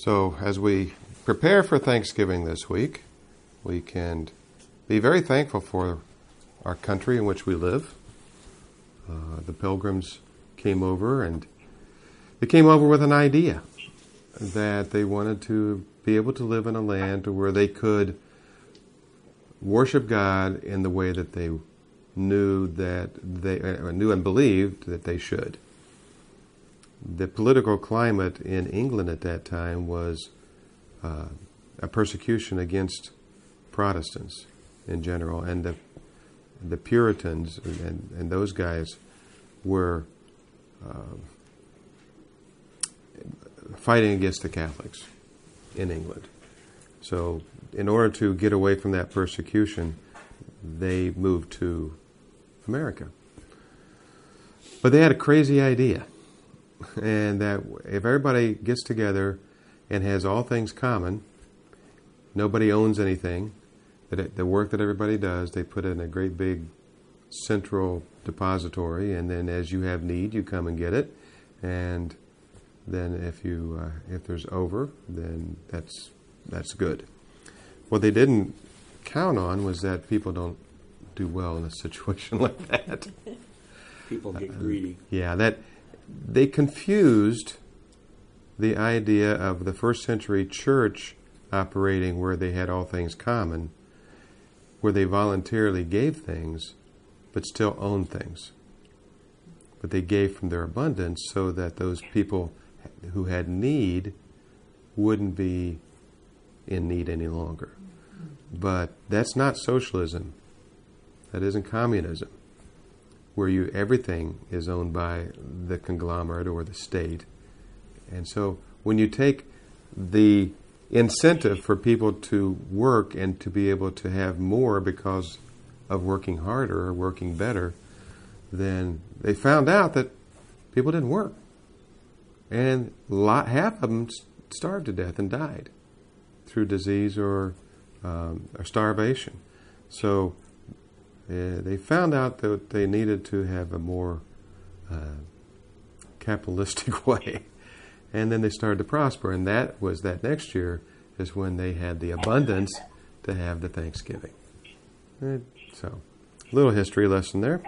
So as we prepare for Thanksgiving this week, we can be very thankful for our country in which we live. The Pilgrims came over, and they came over with an idea that they wanted to be able to live in a land where they could worship God in the way that they knew and believed that they should. The political climate in England at that time was a persecution against Protestants in general, and the Puritans and those guys were fighting against the Catholics in England. So in order to get away from that persecution, they moved to America. But they had a crazy idea, and that if everybody gets together and has all things common, nobody owns anything, that the work that everybody does, they put in a great big central depository, and then as you have need, you come and get it, and then if there's over, then that's good. What they didn't count on was that people don't do well in a situation like that. People get greedy. That they confused the idea of the first century church operating where they had all things common, where they voluntarily gave things, but still owned things. But they gave from their abundance so that those people who had need wouldn't be in need any longer. But that's not socialism. That isn't communism, where everything is owned by the conglomerate or the state. And so when you take the incentive for people to work and to be able to have more because of working harder or working better, then they found out that people didn't work. And half of them starved to death and died through disease or starvation. So they found out that they needed to have a more capitalistic way. And then they started to prosper. And that next year is when they had the abundance to have the Thanksgiving. So, a little history lesson there.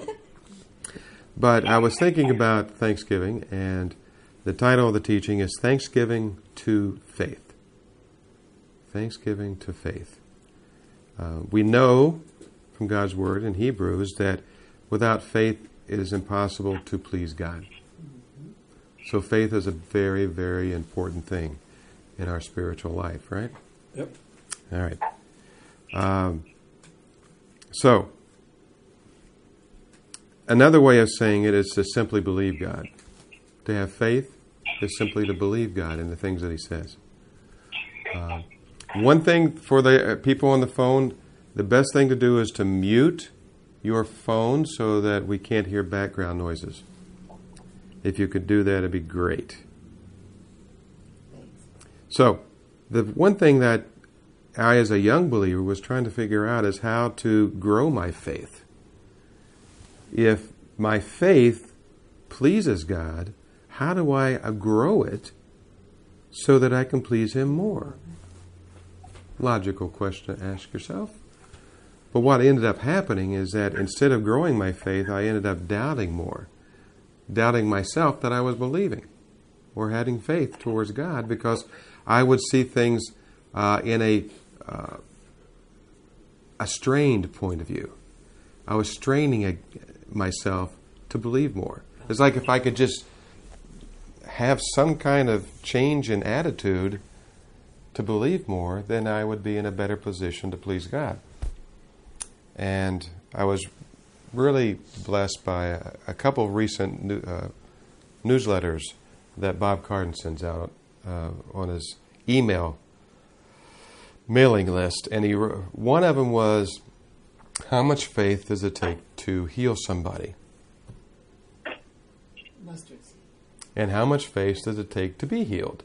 But I was thinking about Thanksgiving, and the title of the teaching is Thanksgiving to Faith. Thanksgiving to Faith. We know from God's Word in Hebrews that without faith it is impossible to please God. So faith is a very, very important thing in our spiritual life, right? Yep. All right. So, another way of saying it is to simply believe God. To have faith is simply to believe God in the things that He says. One thing for the people on the phone, the best thing to do is to mute your phone so that we can't hear background noises. If you could do that, it'd be great. So, the one thing that I, as a young believer, was trying to figure out is how to grow my faith. If my faith pleases God, how do I grow it so that I can please Him more? Logical question to ask yourself. But what ended up happening is that instead of growing my faith, I ended up doubting more. Doubting myself that I was believing or having faith towards God, because I would see things in a strained point of view. I was straining myself to believe more. It's like if I could just have some kind of change in attitude to believe more, then I would be in a better position to please God. And I was really blessed by a couple of recent newsletters that Bob Cardin sends out on his email mailing list. And one of them was, how much faith does it take to heal somebody? Mustard seed. And how much faith does it take to be healed?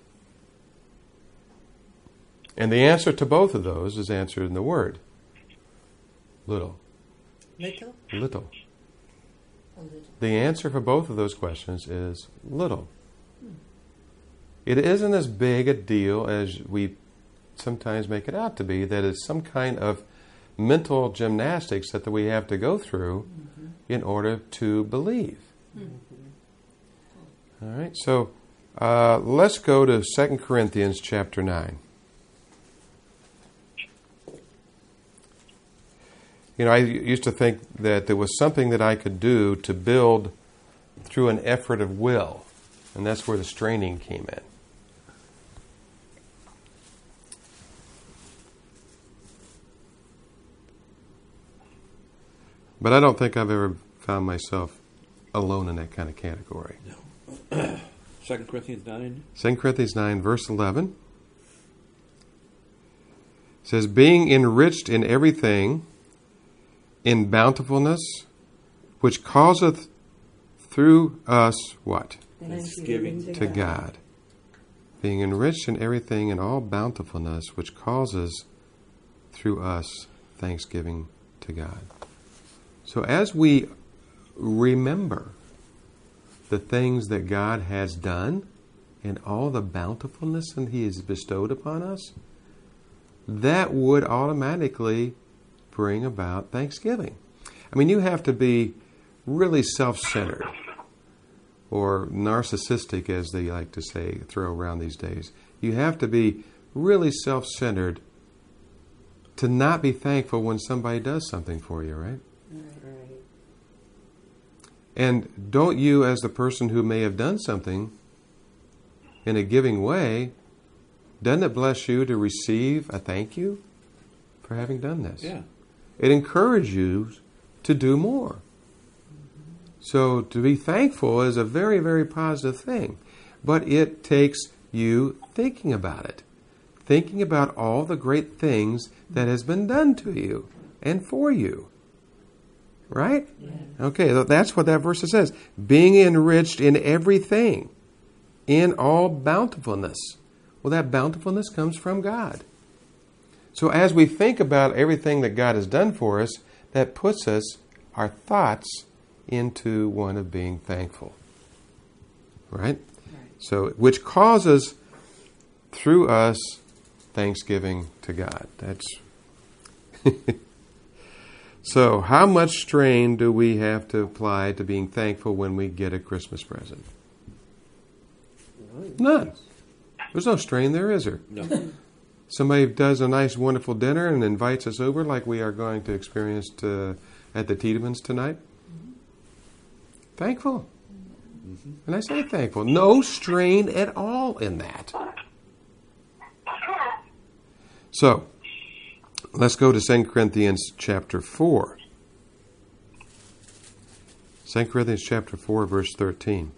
And the answer to both of those is answered in the Word. Little. Little? Little. A little. The answer for both of those questions is little. It isn't as big a deal as we sometimes make it out to be, that it's some kind of mental gymnastics that we have to go through in order to believe. All right, so let's go to 2 Corinthians chapter 9. You know, I used to think that there was something that I could do to build through an effort of will, and that's where the straining came in. But I don't think I've ever found myself alone in that kind of category. No. 2 Corinthians 9. 2 Corinthians 9, verse 11 says, being enriched in everything, in bountifulness, which causeth through us what? Thanksgiving To God. Being enriched in everything in all bountifulness, which causes through us thanksgiving to God. So as we remember the things that God has done and all the bountifulness that He has bestowed upon us, that would automatically bring about thanksgiving. I mean, you have to be really self-centered or narcissistic, as they like to say, throw around these days. You have to be really self-centered to not be thankful when somebody does something for you, right? And don't you, as the person who may have done something in a giving way, doesn't it bless you to receive a thank you for having done this? Yeah. It encourages you to do more. So to be thankful is a very, very positive thing. But it takes you thinking about it. Thinking about all the great things that has been done to you and for you. Right? Yeah. Okay, that's what that verse says. Being enriched in everything, in all bountifulness. Well, that bountifulness comes from God. So as we think about everything that God has done for us, that puts us, our thoughts, into one of being thankful. Right? So, which causes through us thanksgiving to God. That's so how much strain do we have to apply to being thankful when we get a Christmas present? None. There's no strain there, is there? No. Somebody does a nice, wonderful dinner and invites us over like we are going to experience at the Tiedemans tonight. Thankful. And I say thankful. No strain at all in that. So, let's go to 2 Corinthians chapter 4. 2 Corinthians chapter 4, verse 13.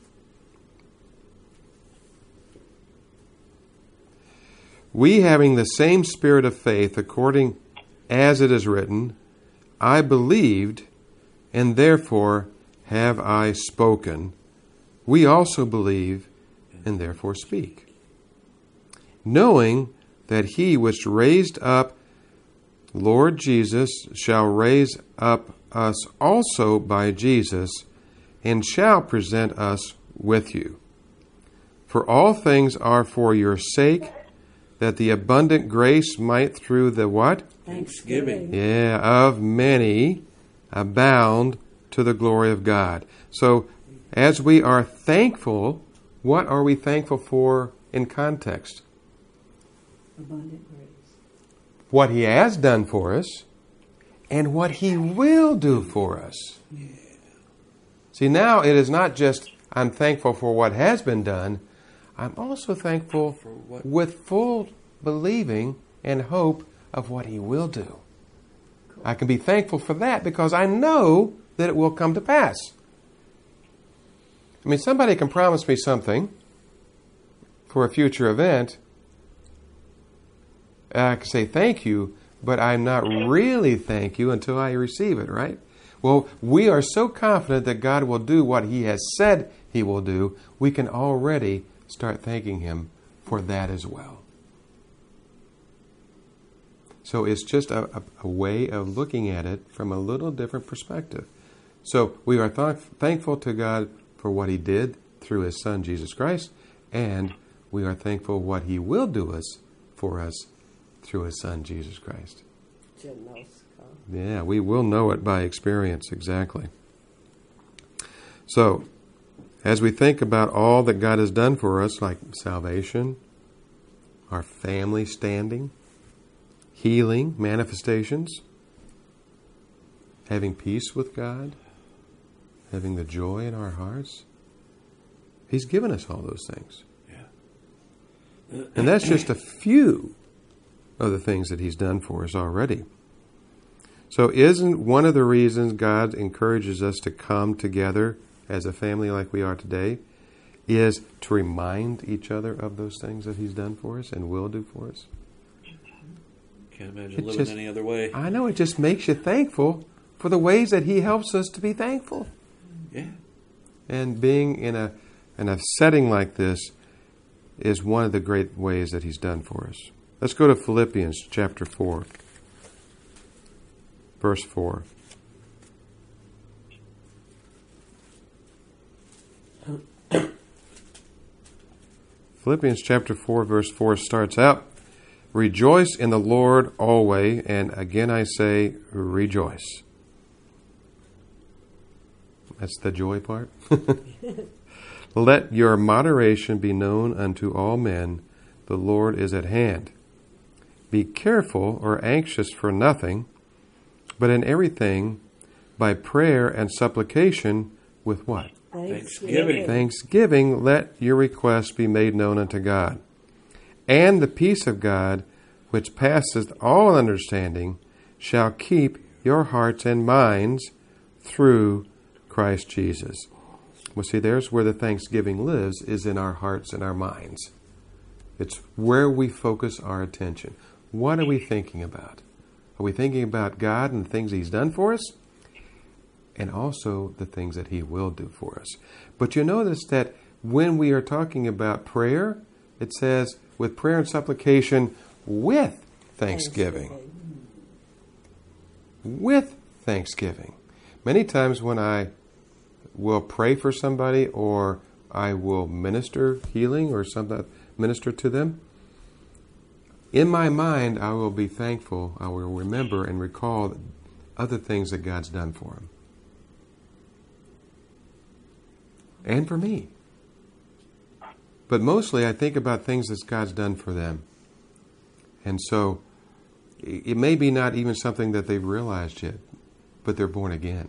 We, having the same spirit of faith, according as it is written, I believed, and therefore have I spoken. We also believe, and therefore speak. Knowing that He which raised up Lord Jesus shall raise up us also by Jesus, and shall present us with you. For all things are for your sake, that the abundant grace might through the what? Thanksgiving. Yeah, of many abound to the glory of God. So, as we are thankful, what are we thankful for in context? Abundant grace. What He has done for us and what He will do for us. Yeah. See, now it is not just I'm thankful for what has been done. I'm also thankful For what? with full believing and hope of what He will do. Cool. I can be thankful for that because I know that it will come to pass. I mean, somebody can promise me something for a future event. I can say thank you, but I'm not really thank you until I receive it, right? Well, we are so confident that God will do what He has said He will do, we can already start thanking Him for that as well. So it's just a way of looking at it from a little different perspective. So we are thankful to God for what He did through His Son, Jesus Christ, and we are thankful what He will do for us through His Son, Jesus Christ. Yeah, we will know it by experience, exactly. So, as we think about all that God has done for us, like salvation, our family standing, healing, manifestations, having peace with God, having the joy in our hearts, He's given us all those things. Yeah. And that's just a few of the things that He's done for us already. So isn't one of the reasons God encourages us to come together as a family like we are today is to remind each other of those things that He's done for us and will do for us? Can't imagine living any other way. I know, it just makes you thankful for the ways that He helps us to be thankful. Yeah. And being in a setting like this is one of the great ways that He's done for us. Let's go to Philippians chapter 4, verse 4. Philippians chapter 4, verse 4 starts out, "Rejoice in the Lord always, and again I say, rejoice." That's the joy part. "Let your moderation be known unto all men. The Lord is at hand. Be careful or anxious for nothing, but in everything, by prayer and supplication, with what? Thanksgiving. Thanksgiving, let your requests be made known unto God. And the peace of God, which passeth all understanding, shall keep your hearts and minds through Christ Jesus." Well, see, there's where the thanksgiving lives, is in our hearts and our minds. It's where we focus our attention. What are we thinking about? Are we thinking about God and the things He's done for us? And also the things that He will do for us. But you notice that when we are talking about prayer, it says, with prayer and supplication, with thanksgiving. With thanksgiving. Many times when I will pray for somebody, or I will minister healing or something, minister to them, in my mind I will be thankful. I will remember and recall other things that God's done for them. And for me. But mostly I think about things that God's done for them. And so it may be not even something that they've realized yet, but they're born again.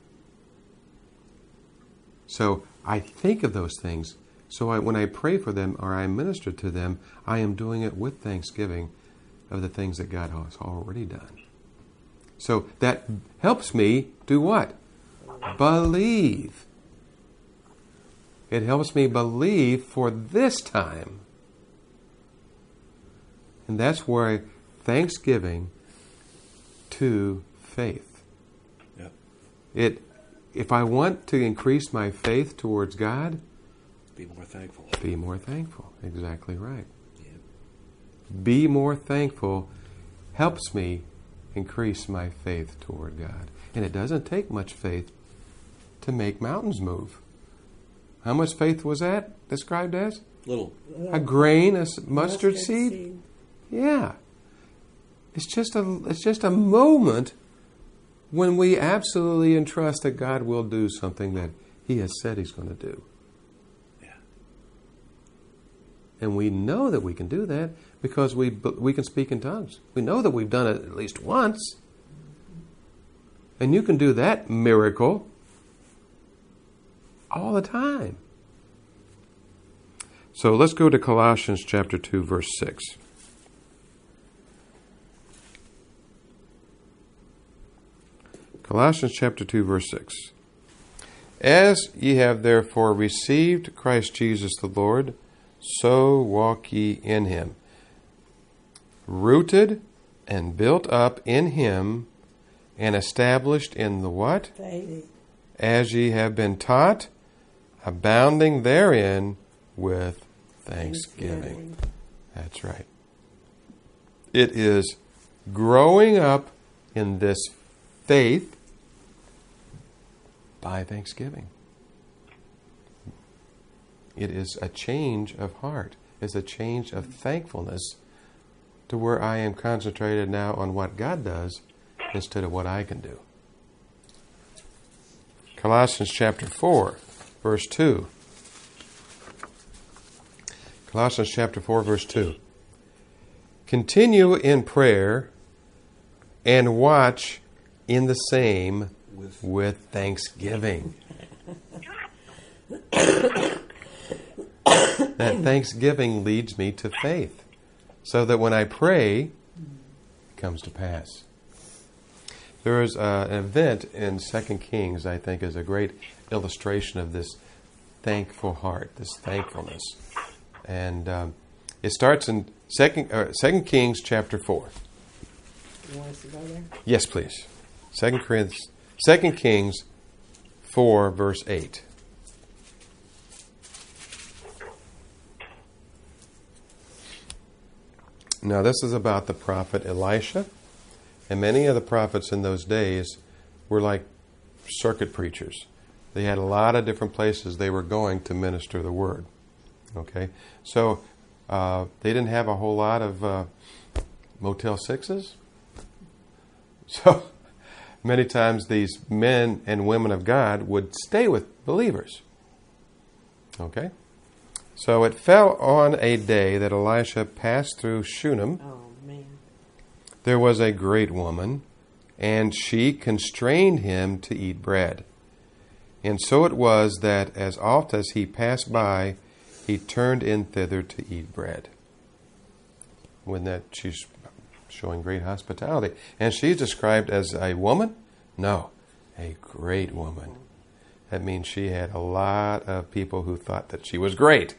So I think of those things. So when I pray for them or I minister to them, I am doing it with thanksgiving of the things that God has already done. So that helps me do what? Believe. It helps me believe for this time. And that's where thanksgiving to faith. Yep. If I want to increase my faith towards God, be more thankful. Be more thankful. Exactly right. Yep. Be more thankful helps me increase my faith toward God. And it doesn't take much faith to make mountains move. How much faith was that described as? Little. A grain of mustard seed? Yeah. It's just a moment when we absolutely entrust that God will do something that He has said He's going to do. Yeah. And we know that we can do that because we can speak in tongues. We know that we've done it at least once. And you can do that miracle all the time. So let's go to Colossians chapter 2, verse 6. Colossians chapter 2, verse 6. "As ye have therefore received Christ Jesus the Lord, so walk ye in Him, rooted and built up in Him, and established in the what? Faith. As ye have been taught, abounding therein with thanksgiving." That's right. It is growing up in this faith by thanksgiving. It is a change of heart. is a change of thankfulness to where I am concentrated now on what God does instead of what I can do. Colossians chapter 4, verse 2. Colossians chapter 4, verse 2. Continue in prayer and watch in the same with thanksgiving. That thanksgiving leads me to faith, so that when I pray, it comes to pass. There is an event in 2 Kings, I think, is a great illustration of this thankful heart, this thankfulness. And it starts in 2 Kings chapter 4. You want us to go there? Yes, please. 2 Kings 4, verse 8. Now, this is about the prophet Elisha. And many of the prophets in those days were like circuit preachers. They had a lot of different places they were going to minister the word. Okay? So, they didn't have a whole lot of Motel 6s. So, many times these men and women of God would stay with believers. Okay? So it fell on a day that Elisha passed through Shunem. Oh, man. There was a great woman, and she constrained him to eat bread. And so it was that as oft as he passed by, he turned in thither to eat bread. When that she's showing great hospitality. And she's described as a woman? No, a great woman. That means she had a lot of people who thought that she was great.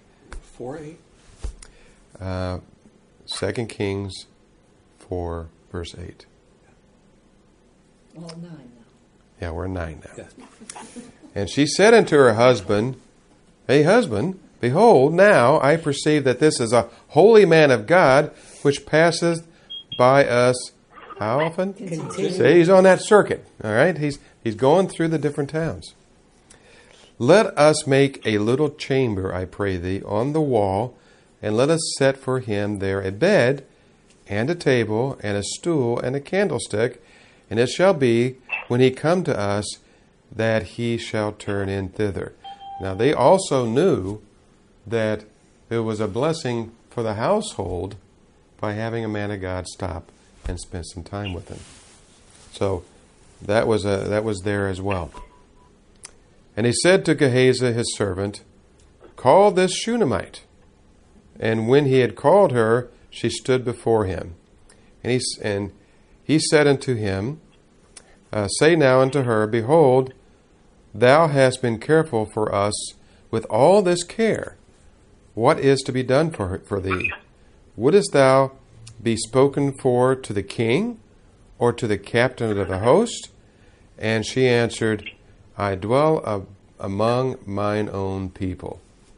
4:8. 2 Kings 4, verse 8. All 9 now. Yeah, we're 9 now. Yeah. And she said unto her husband, Hey, husband, behold, now I perceive that this is a holy man of God, which passeth by us. How often? Continue. Say he's on that circuit. All right, he's going through the different towns. Let us make a little chamber, I pray thee, on the wall, and let us set for him there a bed, and a table, and a stool, and a candlestick. And it shall be, when he come to us, that he shall turn in thither. Now they also knew that there was a blessing for the household by having a man of God stop and spend some time with him. So that was there as well. And he said to Gehazi his servant, Call this Shunammite. And when he had called her, she stood before him. And he said unto him, Say now unto her, Behold, thou hast been careful for us with all this care. What is to be done for thee? Wouldest thou be spoken for to the king, or to the captain of the host? And she answered, I dwell among mine own people.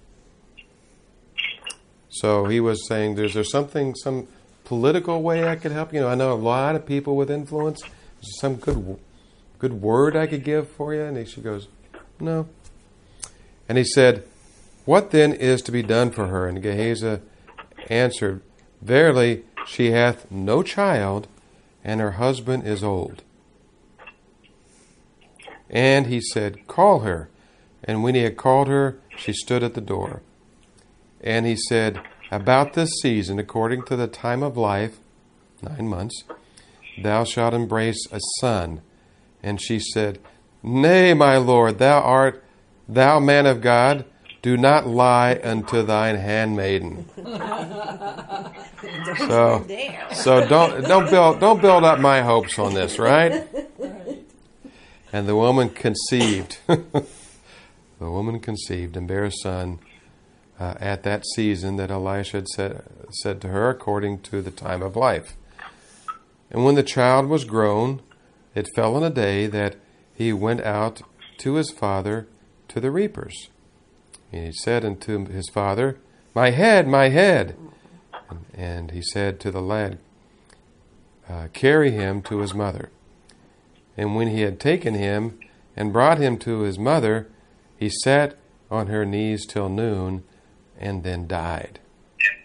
So he was saying, is there something, some political way I could help? I know a lot of people with influence. Is there some good word I could give for you? And she goes, no. And he said, What then is to be done for her? And Gehazi answered, Verily, she hath no child, and her husband is old. And he said, Call her. And when he had called her, she stood at the door. And he said, About this season, according to the time of life, 9 months, thou shalt embrace a son. And she said, Nay, my Lord, thou man of God, do not lie unto thine handmaiden. So don't build up my hopes on this, right? And the woman conceived. The woman conceived and bare a son at that season that Elisha had said to her, according to the time of life. And when the child was grown, it fell on a day that he went out to his father to the reapers. And he said unto his father, My head, my head. And he said to the lad, Carry him to his mother. And when he had taken him and brought him to his mother, he sat on her knees till noon, and then died.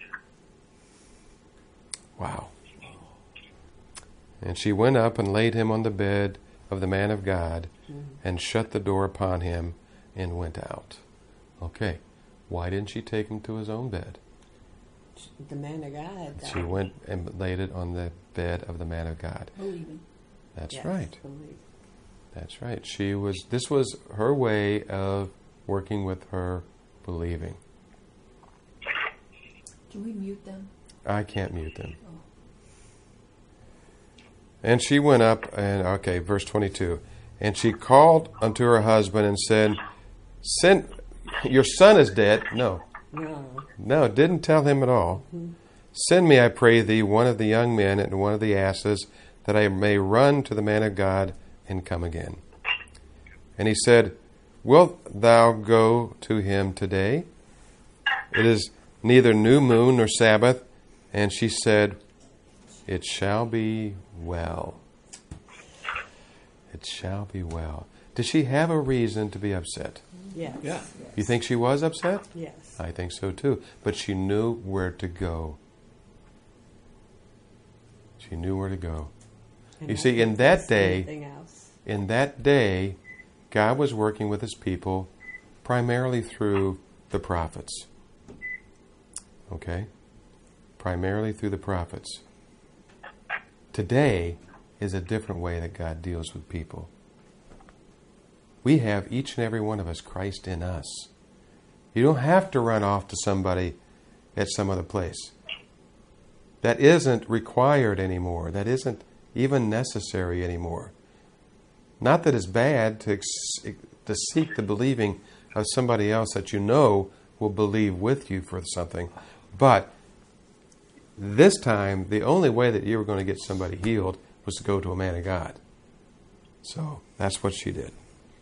Wow. And she went up and laid him on the bed of the man of God and shut the door upon him and went out. Okay. Why didn't she take him to his own bed? The man of God. She went and laid it on the bed of the man of God. Believing. That's Yes, right. believe. That's right. This was her way of working with her believing. Can we mute them? I can't mute them. Oh. And she went up verse 22. And she called unto her husband and said, your son is dead. No, didn't tell him at all. Send me, I pray thee, one of the young men and one of the asses, that I may run to the man of God and come again. And he said, Wilt thou go to him today? It is neither new moon nor Sabbath. And she said, It shall be well. It shall be well. Did she have a reason to be upset? Yes. Yeah. You think she was upset? Yes. I think so too. But she knew where to go. She knew where to go. And You I see, think in that that's anything day, else. God was working with his people primarily through the prophets. Okay? Primarily through the prophets. Today is a different way that God deals with people. We have, each and every one of us, Christ in us. You don't have to run off to somebody at some other place. That isn't required anymore. That isn't even necessary anymore. Not that it's bad to seek the believing of somebody else that you know will believe with you for something. But this time, the only way that you were going to get somebody healed was to go to a man of God. So that's what she did.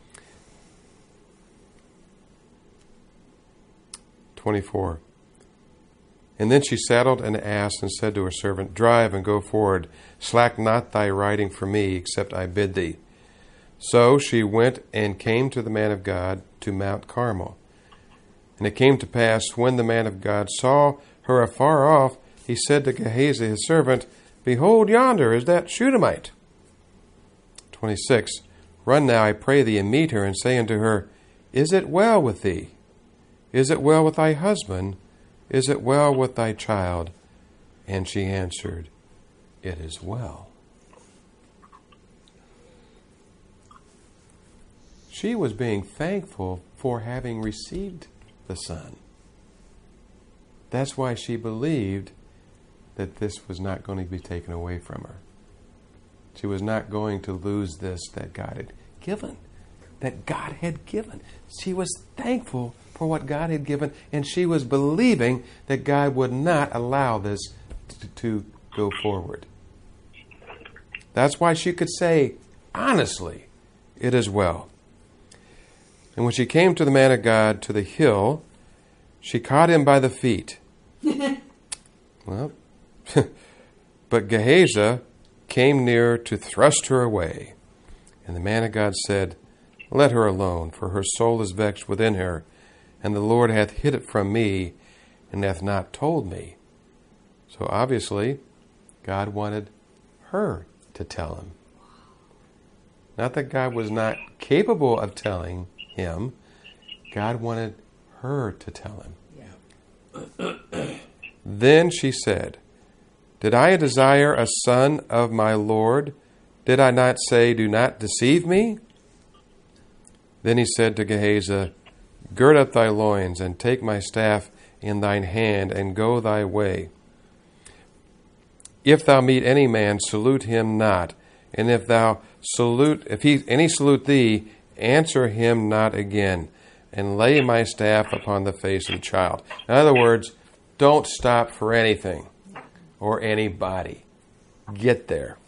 24. And then she saddled an ass and said to her servant, Drive and go forward. Slack not thy riding for me, except I bid thee. So she went and came to the man of God to Mount Carmel. And it came to pass, when the man of God saw her afar off, he said to Gehazi his servant, Behold, yonder is that Shunammite. 26. Run now, I pray thee, and meet her, and say unto her, Is it well with thee? Is it well with thy husband? Is it well with thy child? And she answered, It is well. She was being thankful for having received the son. That's why she believed that this was not going to be taken away from her. She was not going to lose this that God had given. That God had given. She was thankful for what God had given, and she was believing that God would not allow this to go forward. That's why she could say, honestly, it is well. And when she came to the man of God to the hill, she caught him by the feet. Well, but Gehazi came near to thrust her away. And the man of God said, Let her alone, for her soul is vexed within her, and the Lord hath hid it from me, and hath not told me. So obviously, God wanted her to tell him. Not that God was not capable of telling him. God wanted her to tell him. Then she said, Did I desire a son of my Lord? Did I not say, Do not deceive me? Then he said to Gehazi, Gird up thy loins, and take my staff in thine hand, and go thy way. If thou meet any man, salute him not. And if any salute thee, answer him not again. And lay my staff upon the face of the child. In other words, don't stop for anything or anybody. Get there.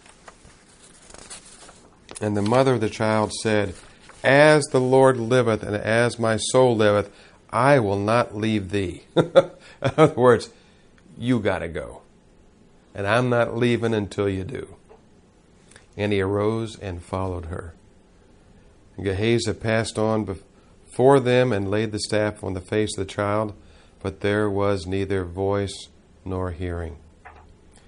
And the mother of the child said, As the Lord liveth, and as my soul liveth, I will not leave thee. In other words, you got to go. And I'm not leaving until you do. And he arose and followed her. And Gehazi passed on before them and laid the staff on the face of the child, but there was neither voice nor hearing.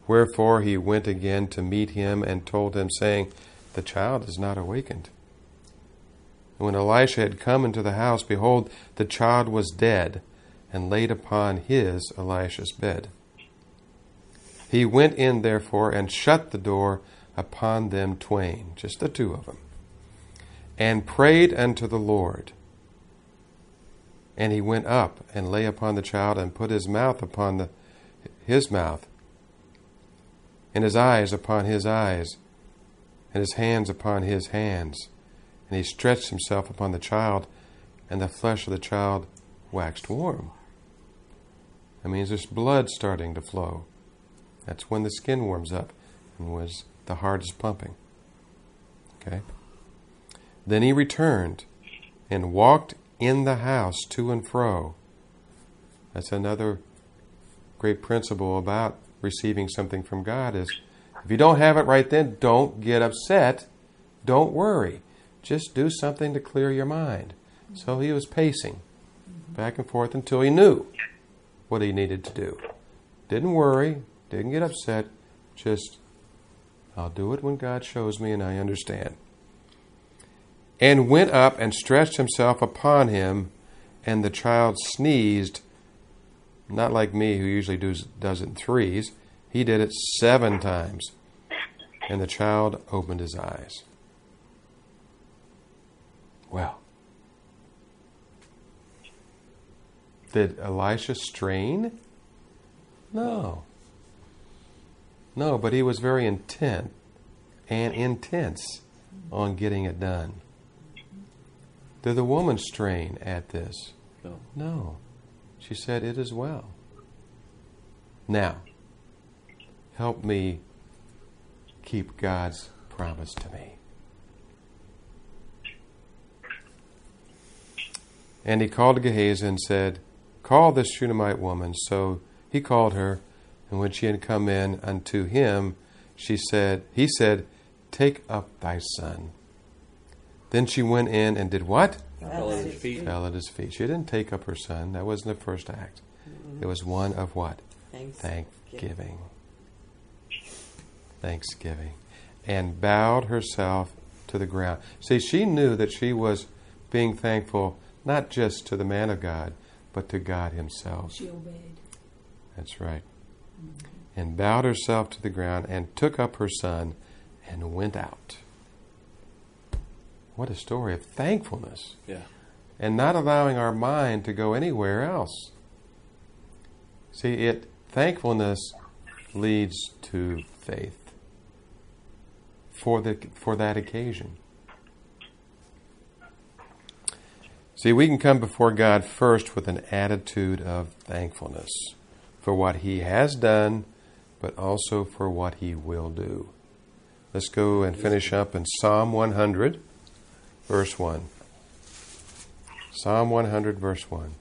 Wherefore he went again to meet him and told him, saying, The child is not awakened. And when Elisha had come into the house, behold, the child was dead, and laid upon his, Elisha's, bed. He went in, therefore, and shut the door upon them twain, just the two of them, and prayed unto the Lord. And he went up and lay upon the child, and put his mouth upon his mouth, and his eyes upon his eyes, and his hands upon his hands. And he stretched himself upon the child, and the flesh of the child waxed warm. That means there's blood starting to flow. That's when the skin warms up and was the heart is pumping. Okay? Then he returned and walked in the house to and fro. That's another great principle about receiving something from God is if you don't have it right then, don't get upset. Don't worry. Just do something to clear your mind. So he was pacing back and forth until he knew what he needed to do. Didn't worry. Didn't get upset. Just, I'll do it when God shows me and I understand. And went up and stretched himself upon him, and the child sneezed, not like me who usually does it in threes. He did it 7 times. And the child opened his eyes. Well, did Elisha strain? No. No, but he was very intent and intense on getting it done. Did the woman strain at this? No. No. She said, it is well. Now, help me keep God's promise to me. And he called Gehazi and said, Call this Shunammite woman. So he called her, and when she had come in unto him, he said, Take up thy son. Then she went in and did what? Fell at his feet. Fell at his feet. She didn't take up her son. That wasn't the first act. It was one of what? Thanksgiving. Thanksgiving. And bowed herself to the ground. See, she knew that she was being thankful not just to the man of God, but to God himself. She obeyed. That's right. And bowed herself to the ground and took up her son and went out. What a story of thankfulness. Yeah. And not allowing our mind to go anywhere else. See, thankfulness leads to faith for that occasion. See, we can come before God first with an attitude of thankfulness for what He has done, but also for what He will do. Let's go and finish up in Psalm 100, verse 1. Psalm 100, verse 1.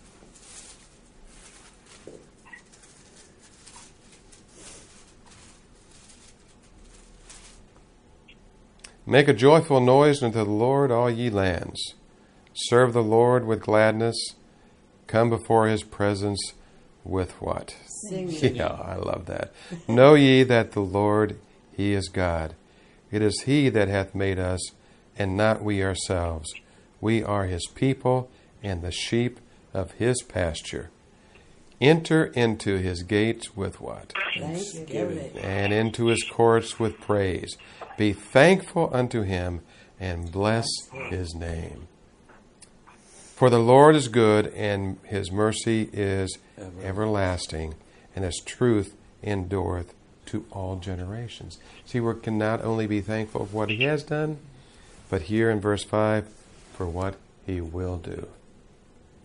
Make a joyful noise unto the Lord, all ye lands. Serve the Lord with gladness. Come before His presence with what? Singing. Yeah, I love that. Know ye that the Lord, He is God. It is He that hath made us, and not we ourselves. We are His people, and the sheep of His pasture. Enter into His gates with what? Thanksgiving. And into His courts with praise. Be thankful unto Him, and bless His name. For the Lord is good, and His mercy is everlasting, and His truth endureth to all generations. See, we can not only be thankful for what He has done, but here in verse 5, for what He will do.